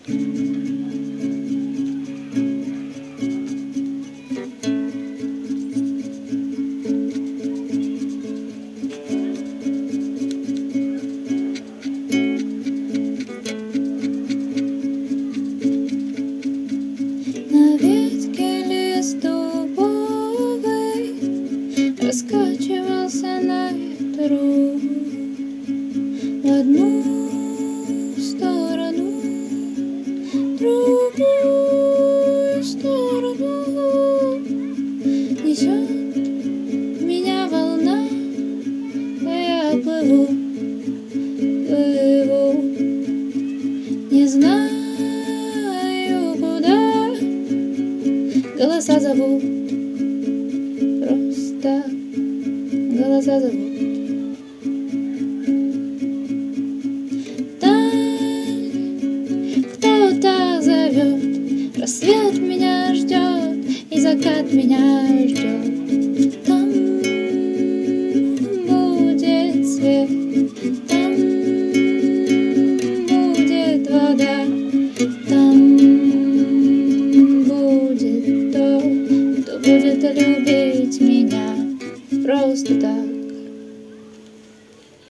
На ветке лист дубовый раскачивался на ветру в одну сторону, в другую сторону. Несет меня волна, а я плыву, плыву, не знаю куда. Голоса зовут, просто голоса зовут. Там кто-то зовет, рассвет меня ждет, и закат меня ждет. Там будет свет, там будет вода, там будет тот, кто будет любить меня просто так.